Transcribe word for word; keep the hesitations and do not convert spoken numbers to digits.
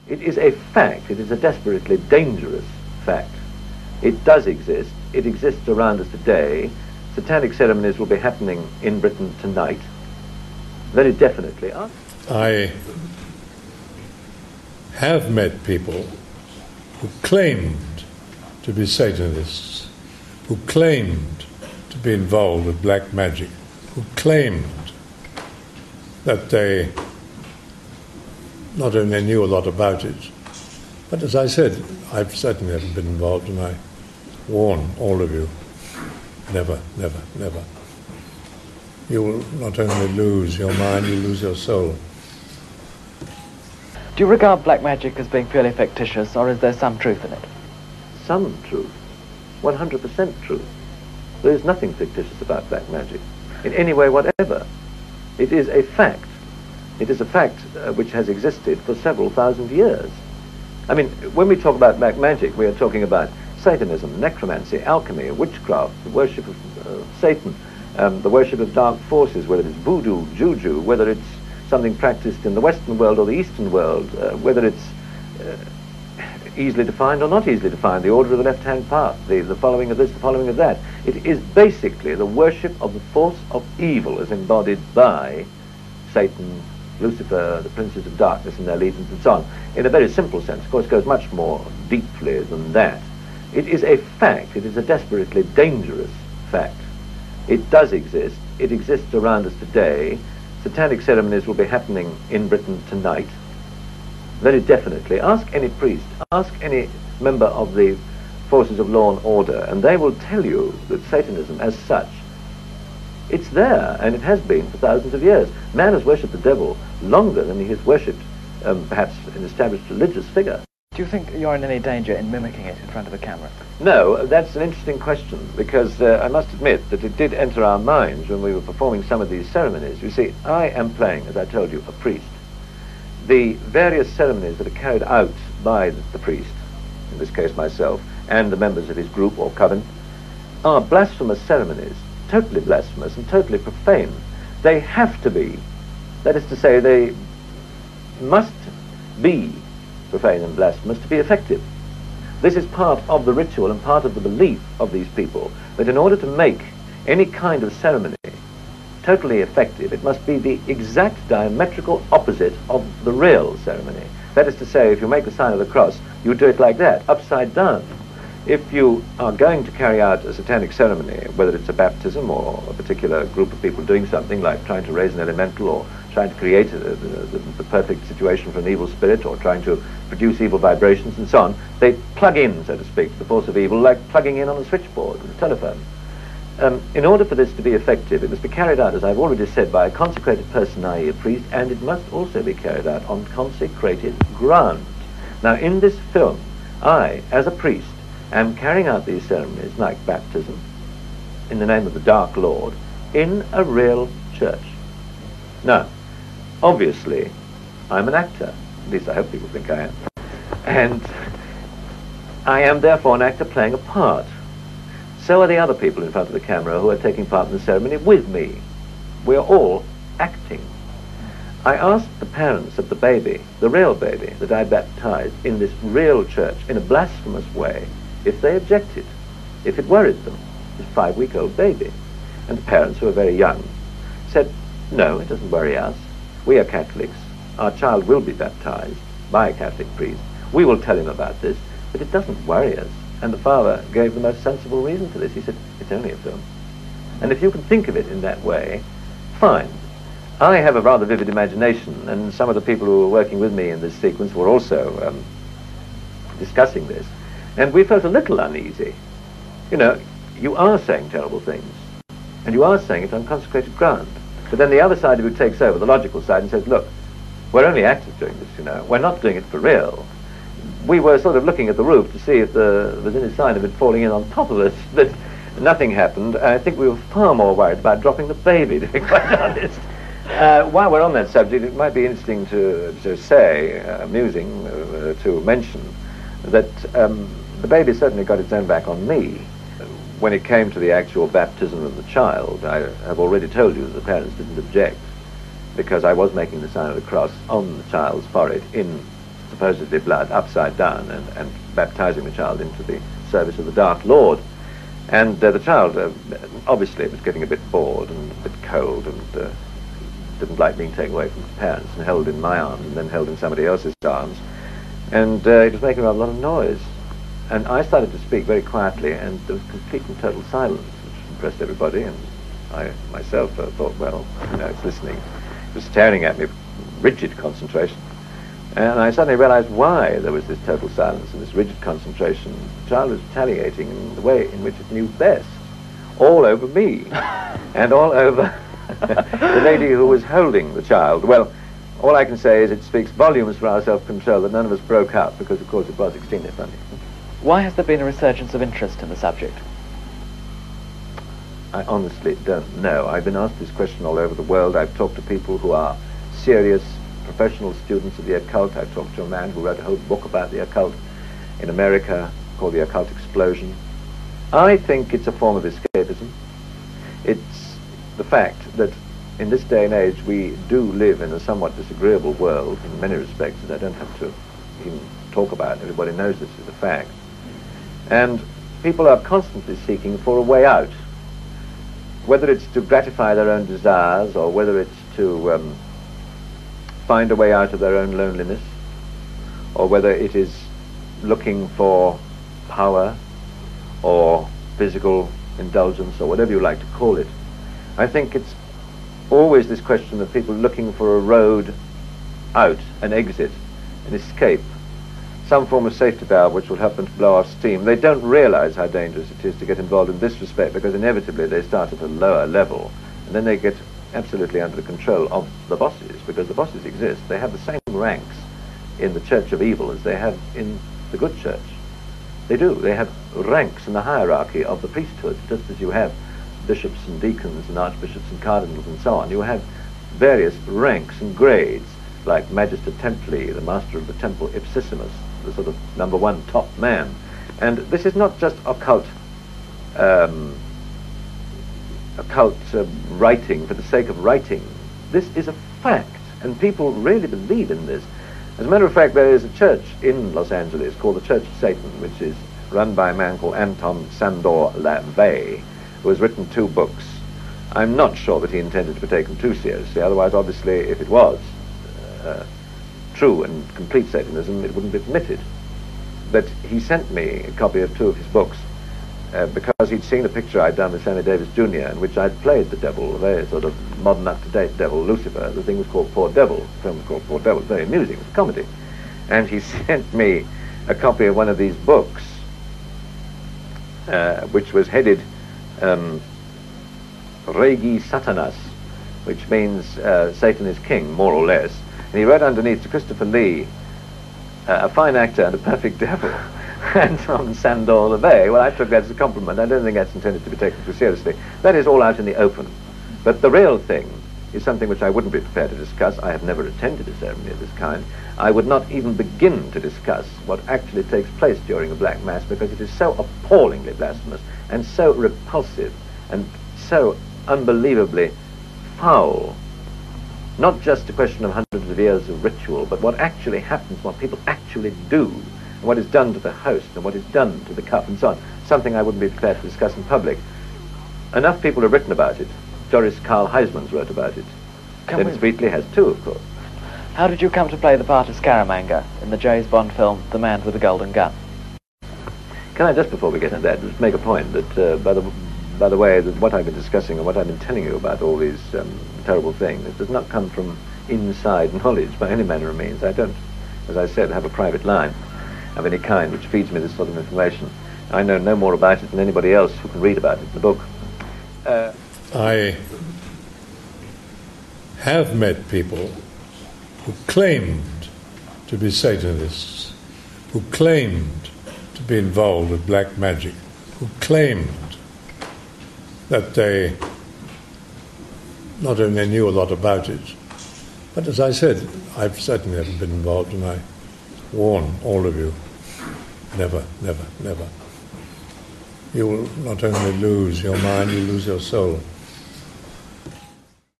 It is a fact. It is a desperately dangerous fact. It does exist. It exists around us today. Satanic ceremonies will be happening in Britain tonight. Very definitely. I have met people who claimed to be Satanists, who claimed to be involved with black magic, who claimed that they not only knew a lot about it, but as I said, I've certainly never been involved, and I warn all of you, never, never, never. You will not only lose your mind, you lose your soul. Do you regard black magic as being purely fictitious, or is there some truth in it? Some truth. one hundred percent truth. There is nothing fictitious about black magic, in any way whatever. It is a fact. It is a fact uh, which has existed for several thousand years. I mean, when we talk about black magic, we are talking about Satanism, necromancy, alchemy, witchcraft, the worship of uh, Satan, um, the worship of dark forces, whether it's voodoo, juju, whether it's something practiced in the Western world or the Eastern world, uh, whether it's uh, easily defined or not easily defined, the order of the left-hand path, the, the following of this, the following of that. It is basically the worship of the force of evil as embodied by Satan, Lucifer, the princes of darkness and their legions and so on. In a very simple sense, of course, it goes much more deeply than that. It is a fact. It is a desperately dangerous fact. It does exist. It exists around us today. Satanic ceremonies will be happening in Britain tonight. Very definitely. Ask any priest, ask any member of the forces of law and order, and they will tell you that Satanism as such, it's there, and it has been for thousands of years. Man has worshipped the devil longer than he has worshipped um, perhaps an established religious figure. Do you think you're in any danger in mimicking it in front of a camera? No, that's an interesting question, because uh, I must admit that it did enter our minds when we were performing some of these ceremonies. You see, I am playing, as I told you, a priest. The various ceremonies that are carried out by the priest, in this case myself, and the members of his group or coven, are blasphemous ceremonies, totally blasphemous and totally profane. They have to be. That is to say, they must be profane and blasphemous to be effective. This is part of the ritual and part of the belief of these people, that in order to make any kind of ceremony totally effective, it must be the exact diametrical opposite of the real ceremony. That is to say, if you make the sign of the cross, you do it like that, upside down. If you are going to carry out a satanic ceremony, whether it's a baptism or a particular group of people doing something like trying to raise an elemental or trying to create a, the, the perfect situation for an evil spirit or trying to produce evil vibrations and so on, they plug in, so to speak, the force of evil like plugging in on a switchboard with a telephone. Um, in order for this to be effective, it must be carried out, as I've already said, by a consecrated person, that is a priest, and it must also be carried out on consecrated ground. Now, in this film, I, as a priest, am carrying out these ceremonies, like baptism, in the name of the Dark Lord, in a real church. Now, obviously, I'm an actor. At least I hope people think I am. And I am therefore an actor playing a part. So are the other people in front of the camera who are taking part in the ceremony with me. We are all acting. I asked the parents of the baby, the real baby, that I baptized in this real church in a blasphemous way, if they objected, if it worried them, this five-week-old baby. And the parents, who are very young, said, no, it doesn't worry us. We are Catholics. Our child will be baptized by a Catholic priest. We will tell him about this, but it doesn't worry us. And the father gave the most sensible reason for this. He said, it's only a film. And if you can think of it in that way, fine. I have a rather vivid imagination, and some of the people who were working with me in this sequence were also um, discussing this. And we felt a little uneasy. You know, you are saying terrible things, and you are saying it on consecrated ground. But then the other side of you takes over, the logical side, and says, look, we're only actors doing this, you know. We're not doing it for real. We were sort of looking at the roof to see if the, there was any sign of it falling in on top of us, but nothing happened. I think we were far more worried about dropping the baby, to be quite honest. Uh, while we're on that subject, it might be interesting to, to say, uh, amusing uh, to mention, that um, the baby certainly got its own back on me. When it came to the actual baptism of the child, I have already told you that the parents didn't object, because I was making the sign of the cross on the child's forehead in supposedly blood, upside down, and, and baptizing the child into the service of the Dark Lord. And uh, the child, uh, obviously, was getting a bit bored and a bit cold, and uh, didn't like being taken away from his parents and held in my arms and then held in somebody else's arms. And uh, it was making a lot of noise. And I started to speak very quietly, and there was complete and total silence, which impressed everybody. And I myself uh, thought, well, you know, it's listening. It was staring at me, rigid concentration. And I suddenly realized why there was this total silence and this rigid concentration. The child was retaliating in the way in which it knew best, all over me, and all over the lady who was holding the child. Well, all I can say is it speaks volumes for our self-control that none of us broke out, because, of course, it was extremely funny. Why has there been a resurgence of interest in the subject? I honestly don't know. I've been asked this question all over the world. I've talked to people who are serious professional students of the occult. I've talked to a man who wrote a whole book about the occult in America called The Occult Explosion. I think it's a form of escapism. It's the fact that in this day and age we do live in a somewhat disagreeable world in many respects that I don't have to even talk about. Everybody knows this is a fact. And people are constantly seeking for a way out, whether it's to gratify their own desires or whether it's to um, find a way out of their own loneliness, or whether it is looking for power or physical indulgence or whatever you like to call it. I think it's always this question of people looking for a road out, an exit, an escape, some form of safety valve which will help them to blow off steam. They don't realize how dangerous it is to get involved in this respect, because inevitably they start at a lower level and then they get absolutely under the control of the bosses, because the bosses exist. They have the same ranks in the Church of Evil as they have in the good church. They do. They have ranks in the hierarchy of the priesthood, just as you have bishops and deacons and archbishops and cardinals and so on. You have various ranks and grades, like Magister Templi, the master of the temple, Ipsissimus, the sort of number one top man. And this is not just occult um, occult uh, writing for the sake of writing. This is a fact, and people really believe in this. As a matter of fact, there is a church in Los Angeles called the Church of Satan, which is run by a man called Anton Sandor LaVey, who has written two books. I'm not sure that he intended to be taken too seriously, otherwise, obviously, if it was uh, true and complete Satanism, it wouldn't be permitted. But he sent me a copy of two of his books, Uh, because he'd seen a picture I'd done with Sammy Davis Junior in which I'd played the devil, a very sort of modern, up-to-date devil, Lucifer. The thing was called Poor Devil. The film was called Poor Devil. Very amusing. It was a comedy. And he sent me a copy of one of these books, uh, which was headed um, Regi Satanas, which means uh, Satan is king, more or less. And he wrote underneath to Christopher Lee, uh, a fine actor and a perfect devil. And on Sandor LaVey. Well, I took that as a compliment. I don't think that's intended to be taken too seriously. That is all out in the open. But the real thing is something which I wouldn't be prepared to discuss. I have never attended a ceremony of this kind. I would not even begin to discuss what actually takes place during a Black Mass, because it is so appallingly blasphemous and so repulsive and so unbelievably foul. Not just a question of hundreds of years of ritual, but what actually happens, what people actually do, and what is done to the host, and what is done to the cup, and so on. Something I wouldn't be prepared to discuss in public. Enough people have written about it. Doris Karl Heismans wrote about it. Can Dennis we... Wheatley has too, of course. How did you come to play the part of Scaramanga in the James Bond film The Man with the Golden Gun? Can I, just before we get into that, just make a point that, uh, by the by the way, that what I've been discussing and what I've been telling you about all these um, terrible things, it does not come from inside knowledge by any manner of means. I don't, as I said, have a private line of any kind which feeds me this sort of information. I know no more about it than anybody else who can read about it in the book. Uh, I have met people who claimed to be Satanists, who claimed to be involved with black magic, who claimed that they not only knew a lot about it, but as I said, I've certainly never been involved, and I warn all of you, never, never, never. You will not only lose your mind, you lose your soul.